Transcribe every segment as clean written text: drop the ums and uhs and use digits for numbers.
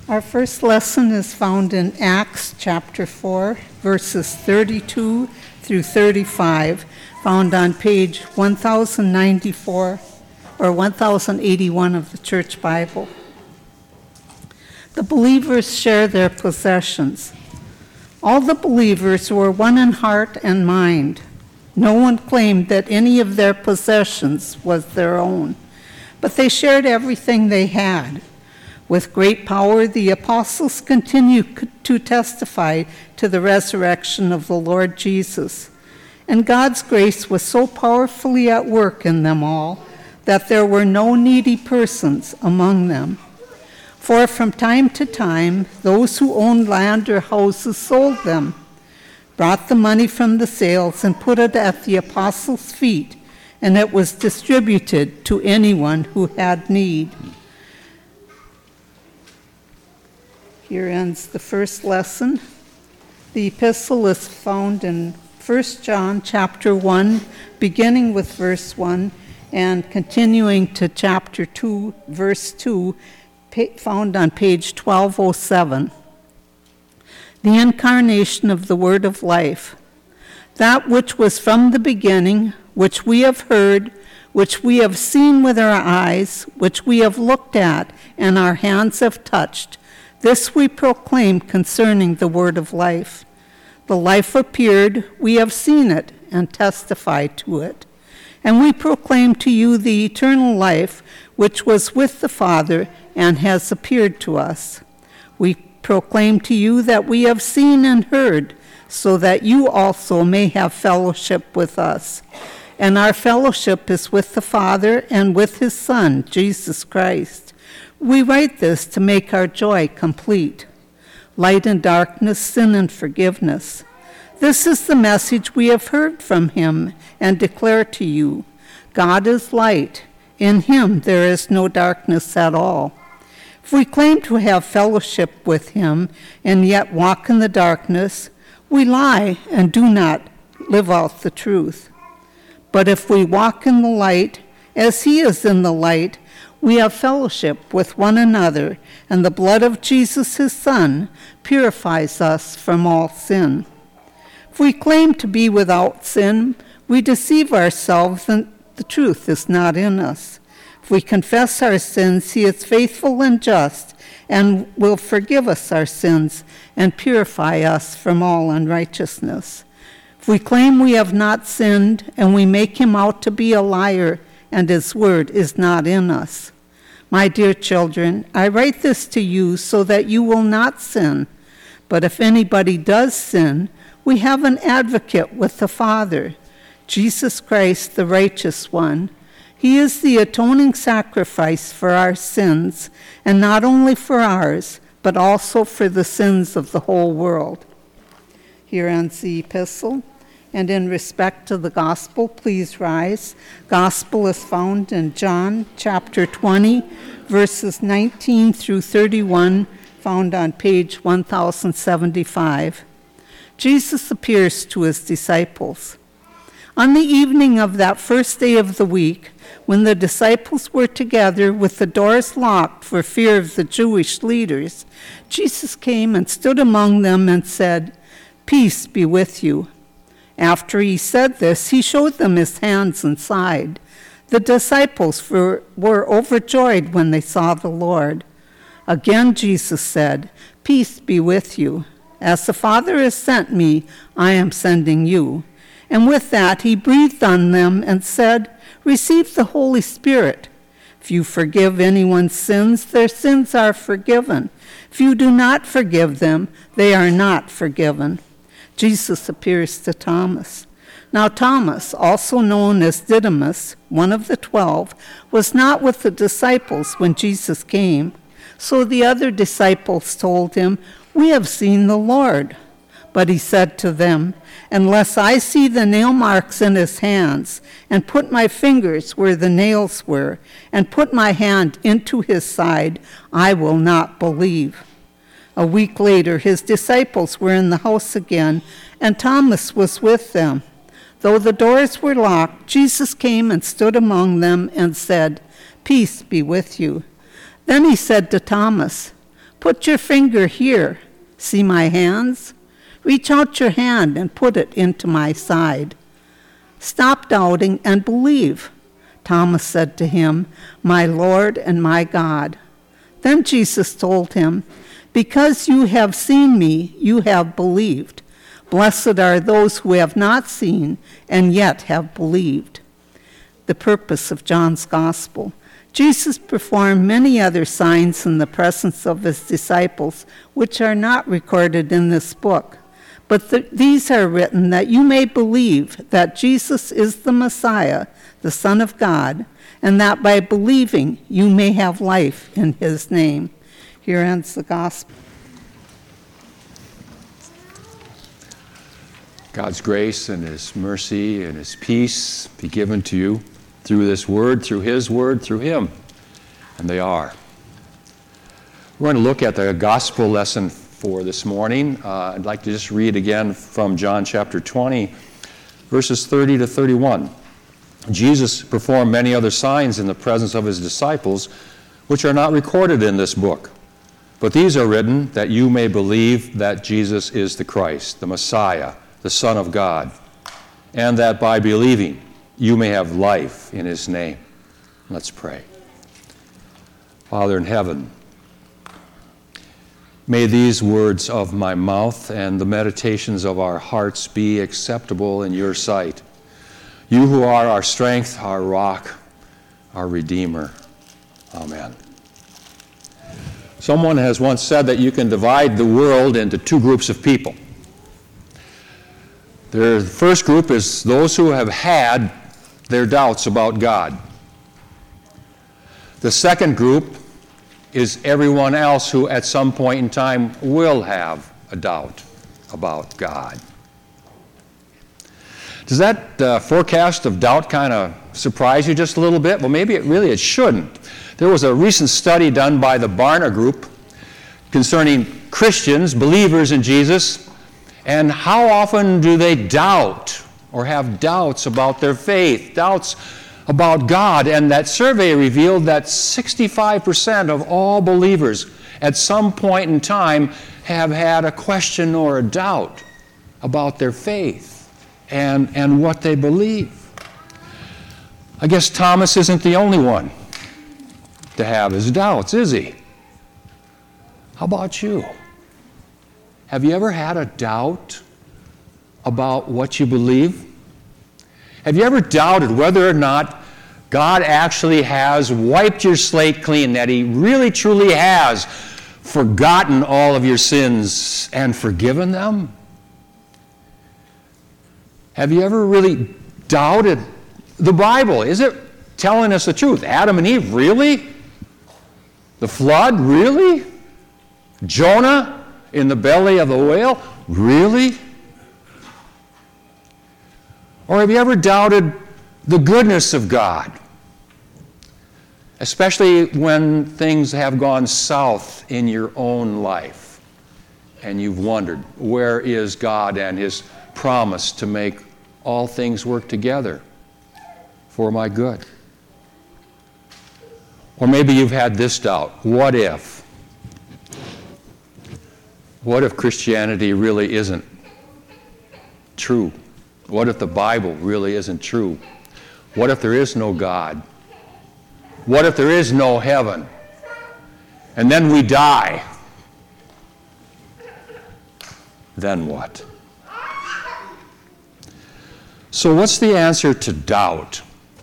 Our first lesson is found in Acts chapter 4, verses 32 through 35, found on page 1094 or 1081 of the Church Bible. The believers share their possessions. All the believers were one in heart and mind. No one claimed that any of their possessions was their own, but they shared everything they had. With great power, the apostles continued to testify to the resurrection of the Lord Jesus. And God's grace was so powerfully at work in them all that there were no needy persons among them. For from time to time, those who owned land or houses sold them, brought the money from the sales, and put it at the apostles' feet, and it was distributed to anyone who had need. Here ends the first lesson. The epistle is found in 1 John chapter 1, beginning with verse 1 and continuing to chapter 2, verse 2, found on page 1207. The incarnation of the Word of life, that which was from the beginning, which we have heard, which we have seen with our eyes, which we have looked at, and our hands have touched. This we proclaim concerning the word of life. The life appeared, we have seen it, and testify to it. And we proclaim to you the eternal life, which was with the Father and has appeared to us. We proclaim to you that we have seen and heard, so that you also may have fellowship with us. And our fellowship is with the Father and with his Son, Jesus Christ. We write this to make our joy complete. Light and darkness, sin and forgiveness. This is the message we have heard from him and declare to you. God is light. In him there is no darkness at all. If we claim to have fellowship with him and yet walk in the darkness, we lie and do not live out the truth. But if we walk in the light, as he is in the light, we have fellowship with one another, and the blood of Jesus, his Son, purifies us from all sin. If we claim to be without sin, we deceive ourselves, and the truth is not in us. If we confess our sins, he is faithful and just, and will forgive us our sins and purify us from all unrighteousness. If we claim we have not sinned, and we make him out to be a liar, and his word is not in us. My dear children, I write this to you so that you will not sin. But if anybody does sin, we have an advocate with the Father, Jesus Christ, the righteous one. He is the atoning sacrifice for our sins, and not only for ours, but also for the sins of the whole world. Here ends the epistle. And in respect to the gospel, please rise. Gospel is found in John chapter 20, verses 19 through 31, found on page 1075. Jesus appears to his disciples. On the evening of that first day of the week, when the disciples were together with the doors locked for fear of the Jewish leaders, Jesus came and stood among them and said, "Peace be with you." After he said this, he showed them his hands and side. The disciples were overjoyed when they saw the Lord. Again Jesus said, "Peace be with you. As the Father has sent me, I am sending you." And with that he breathed on them and said, "Receive the Holy Spirit. If you forgive anyone's sins, their sins are forgiven. If you do not forgive them, they are not forgiven." Jesus appears to Thomas. Now Thomas, also known as Didymus, one of the 12, was not with the disciples when Jesus came. So the other disciples told him, "We have seen the Lord." But he said to them, "Unless I see the nail marks in his hands, and put my fingers where the nails were, and put my hand into his side, I will not believe." A week later, his disciples were in the house again, and Thomas was with them. Though the doors were locked, Jesus came and stood among them and said, "Peace be with you." Then he said to Thomas, Put your finger here. See my hands? Reach out your hand and put it into my side. Stop doubting and believe." Thomas said to him, "My Lord and my God." Then Jesus told him, "Because you have seen me, you have believed. Blessed are those who have not seen and yet have believed." The purpose of John's Gospel. Jesus performed many other signs in the presence of his disciples, which are not recorded in this book. But these are written that you may believe that Jesus is the Messiah, the Son of God, and that by believing you may have life in his name. Here ends the Gospel. God's grace and his mercy and his peace be given to you through this word, through his word, through him. And they are. We're going to look at the gospel lesson for this morning. I'd like to just read again from John chapter 20, verses 30 to 31. Jesus performed many other signs in the presence of his disciples, which are not recorded in this book. But these are written that you may believe that Jesus is the Christ, the Messiah, the Son of God, and that by believing you may have life in his name. Let's pray. Father in heaven, may these words of my mouth and the meditations of our hearts be acceptable in your sight. You who are our strength, our rock, our Redeemer. Amen. Someone has once said that you can divide the world into two groups of people. The first group is those who have had their doubts about God. The second group is everyone else who at some point in time will have a doubt about God. Does that forecast of doubt kind of surprise you just a little bit? Well, maybe it shouldn't. There was a recent study done by the Barna Group concerning Christians, believers in Jesus, and how often do they doubt or have doubts about their faith, doubts about God. And that survey revealed that 65% of all believers at some point in time have had a question or a doubt about their faith and what they believe. I guess Thomas isn't the only one to have his doubts, is he? How about you? Have you ever had a doubt about what you believe? Have you ever doubted whether or not God actually has wiped your slate clean, that he really truly has forgotten all of your sins and forgiven them? Have you ever really doubted the Bible? Is it telling us the truth? Adam and Eve, really? The flood, really? Jonah in the belly of the whale, really? Or have you ever doubted the goodness of God? Especially when things have gone south in your own life and you've wondered, where is God and his promise to make all things work together for my good? Or maybe you've had this doubt, what if? What if Christianity really isn't true? What if the Bible really isn't true? What if there is no God? What if there is no heaven? And then we die? Then what? So what's the answer to doubt?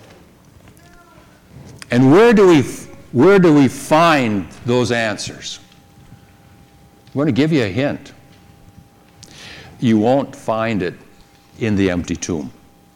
And where do we find those answers? I'm going to give you a hint. You won't find it in the empty tomb.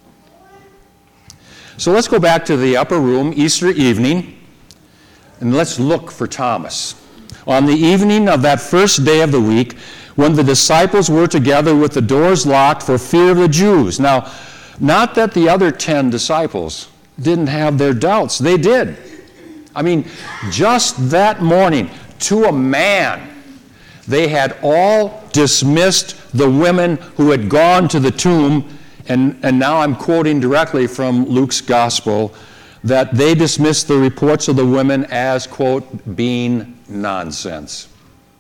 So let's go back to the upper room, Easter evening, and let's look for Thomas. On the evening of that first day of the week, when the disciples were together with the doors locked for fear of the Jews. Now, not that the other 10 disciples didn't have their doubts. They did. I mean, just that morning, to a man, they had all dismissed the women who had gone to the tomb, and now I'm quoting directly from Luke's gospel, that they dismissed the reports of the women as, quote, being nonsense.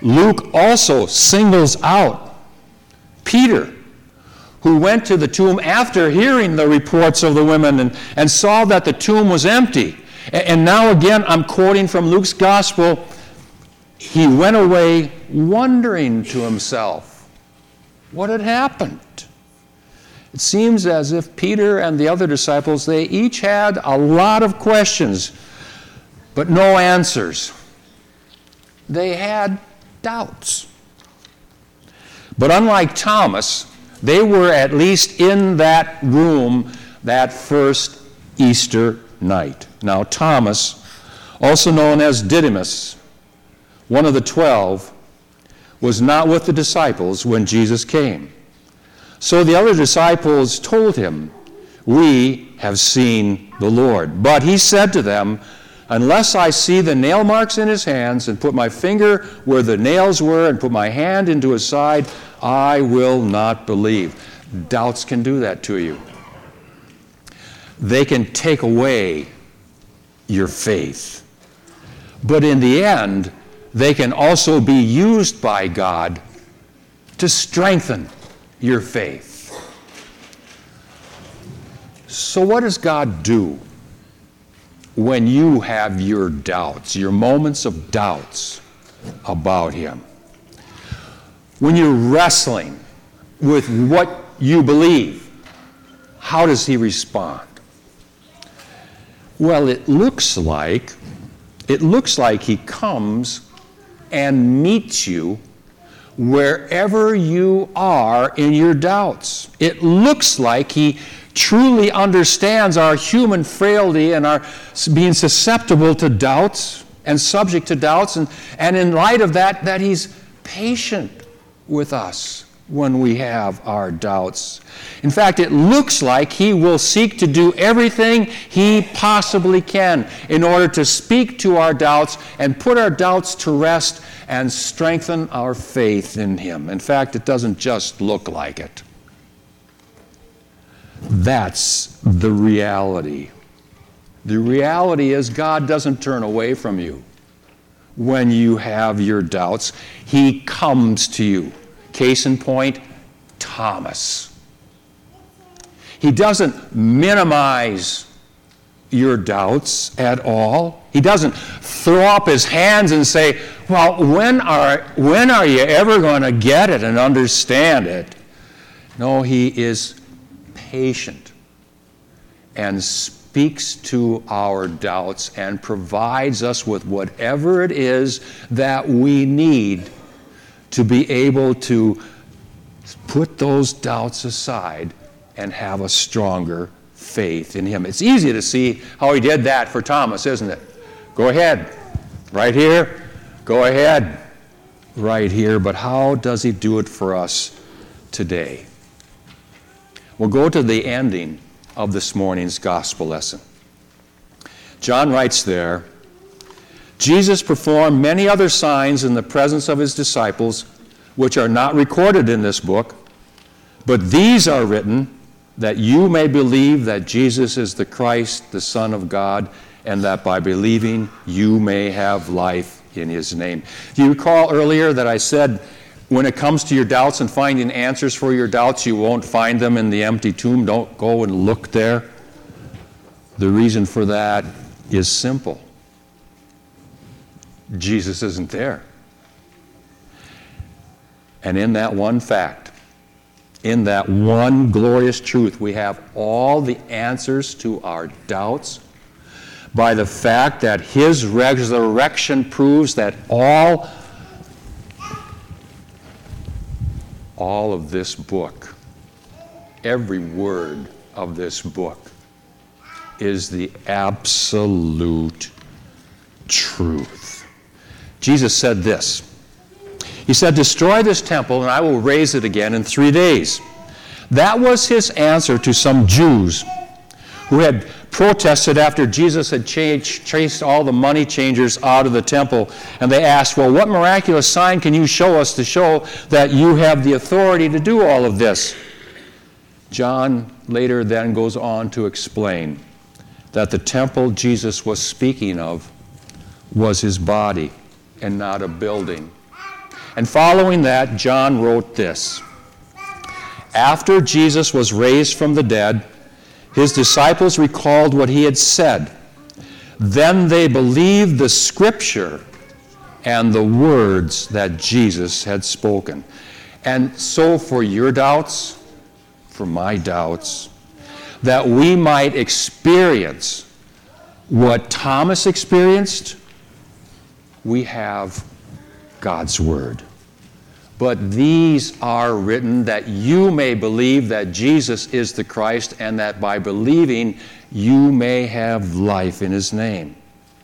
Luke also singles out Peter, who went to the tomb after hearing the reports of the women and saw that the tomb was empty. And now again, I'm quoting from Luke's gospel, he went away wondering to himself what had happened. It seems as if Peter and the other disciples, they each had a lot of questions, but no answers. They had doubts. But unlike Thomas, they were at least in that room that first Easter night. Now, Thomas, also known as Didymus, one of the 12, was not with the disciples when Jesus came. So the other disciples told him, "We have seen the Lord." But he said to them, "Unless I see the nail marks in his hands and put my finger where the nails were and put my hand into his side, I will not believe." Doubts can do that to you. They can take away your faith. But in the end, they can also be used by God to strengthen your faith. So what does God do when you have your doubts, your moments of doubts about Him? When you're wrestling with what you believe, how does He respond? Well, it looks like He comes and meets you wherever you are in your doubts. It looks like He truly understands our human frailty and our being susceptible to doubts and subject to doubts, and in light of that He's patient with us when we have our doubts. In fact, it looks like He will seek to do everything He possibly can in order to speak to our doubts and put our doubts to rest and strengthen our faith in Him. In fact, it doesn't just look like it. That's the reality. The reality is God doesn't turn away from you when you have your doubts. He comes to you. Case in point, Thomas. He doesn't minimize your doubts at all. He doesn't throw up his hands and say, "Well, when are you ever going to get it and understand it?" No, He is patient and speaks to our doubts and provides us with whatever it is that we need to be able to put those doubts aside and have a stronger faith in Him. It's easy to see how He did that for Thomas, isn't it? Go ahead. Right here. Go ahead. Right here. But how does He do it for us today? We'll go to the ending of this morning's gospel lesson. John writes there, "Jesus performed many other signs in the presence of His disciples, which are not recorded in this book, but these are written that you may believe that Jesus is the Christ, the Son of God, and that by believing you may have life in His name." Do you recall earlier that I said when it comes to your doubts and finding answers for your doubts, you won't find them in the empty tomb? Don't go and look there. The reason for that is simple. Jesus isn't there. And in that one fact, in that one glorious truth, we have all the answers to our doubts by the fact that His resurrection proves that all of this book, every word of this book, is the absolute truth. Jesus said this. He said, "Destroy this temple, and I will raise it again in 3 days." That was His answer to some Jews who had protested after Jesus had chased all the money changers out of the temple. And they asked, "Well, what miraculous sign can you show us to show that you have the authority to do all of this?" John later then goes on to explain that the temple Jesus was speaking of was His body and not a building. And following that, John wrote this. After Jesus was raised from the dead, his disciples recalled what he had said. Then they believed the Scripture and the words that Jesus had spoken. And so for your doubts, for my doubts, that we might experience what Thomas experienced, we have God's Word. But these are written that you may believe that Jesus is the Christ, and that by believing you may have life in His name.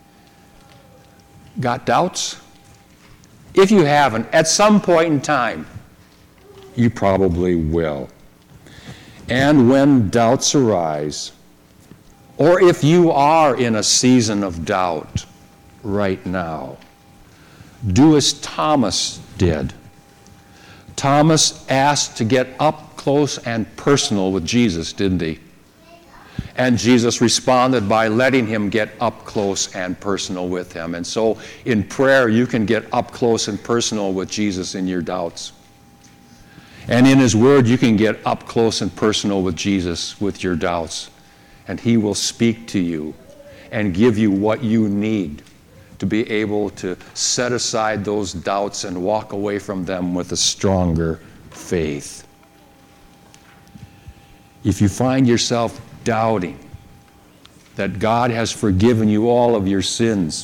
Got doubts? If you haven't, at some point in time, you probably will. And when doubts arise, or if you are in a season of doubt right now, do as Thomas did. Thomas asked to get up close and personal with Jesus, didn't he? And Jesus responded by letting him get up close and personal with him. And so in prayer, you can get up close and personal with Jesus in your doubts. And in His Word, you can get up close and personal with Jesus with your doubts. And He will speak to you and give you what you need to be able to set aside those doubts and walk away from them with a stronger faith. If you find yourself doubting that God has forgiven you all of your sins,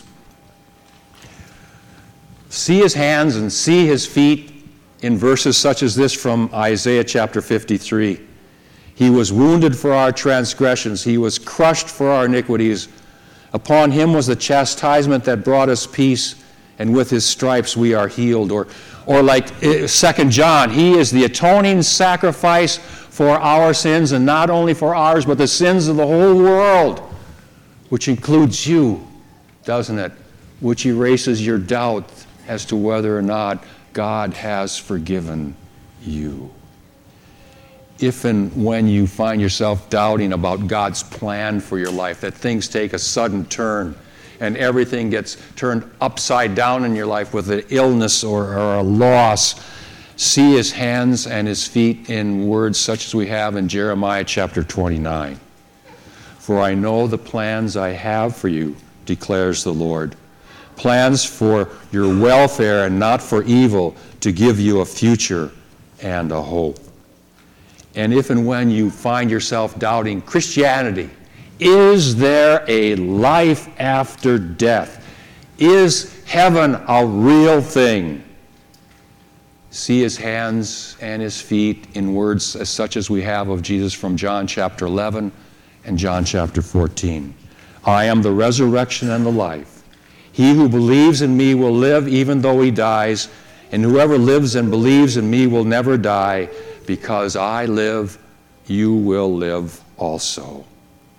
see His hands and see His feet in verses such as this from Isaiah chapter 53. He was wounded for our transgressions. He was crushed for our iniquities. Upon Him was the chastisement that brought us peace, and with His stripes we are healed. Or like 2 John, He is the atoning sacrifice for our sins, and not only for ours, but the sins of the whole world, which includes you, doesn't it? Which erases your doubt as to whether or not God has forgiven you. If and when you find yourself doubting about God's plan for your life, that things take a sudden turn and everything gets turned upside down in your life with an illness or a loss, see His hands and His feet in words such as we have in Jeremiah chapter 29. For I know the plans I have for you, declares the Lord. Plans for your welfare and not for evil, to give you a future and a hope. And if and when you find yourself doubting Christianity, is there a life after death? Is heaven a real thing? See His hands and His feet in words such as we have of Jesus from John chapter 11 and John chapter 14. I am the resurrection and the life. He who believes in me will live even though he dies, and whoever lives and believes in me will never die. Because I live, you will live also.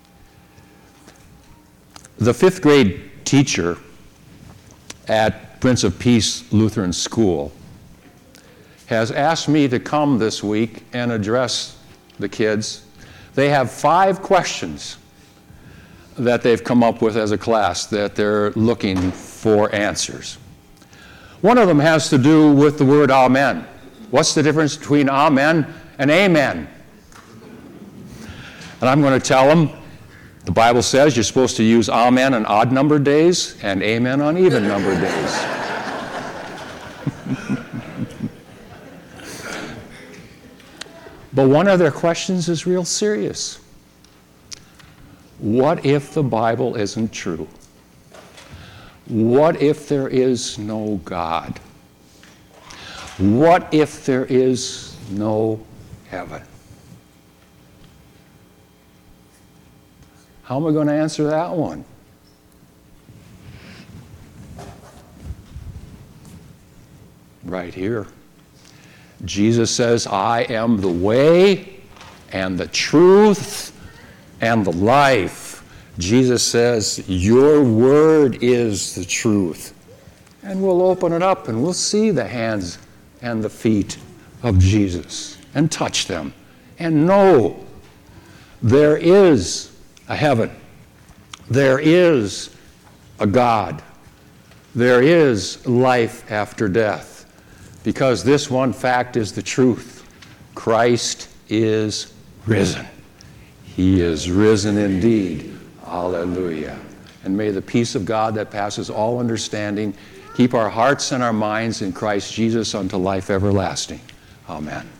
The 5th grade teacher at Prince of Peace Lutheran School has asked me to come this week and address the kids. They have 5 questions that they've come up with as a class that they're looking for answers. One of them has to do with the word amen. What's the difference between amen and amen? And I'm going to tell them, the Bible says you're supposed to use amen on odd-numbered days and amen on even-numbered days. But one of their questions is real serious. What if the Bible isn't true? What if there is no God? What if there is no heaven? How am I going to answer that one? Right here. Jesus says, I am the way and the truth and the life. Jesus says, your word is the truth. And we'll open it up and we'll see the hands and the feet of Jesus and touch them and know there is a heaven. There is a God. There is life after death. because this one fact is the truth. Christ is risen. He is risen indeed. Hallelujah. And may the peace of God that passes all understanding keep our hearts and our minds in Christ Jesus unto life everlasting. Amen.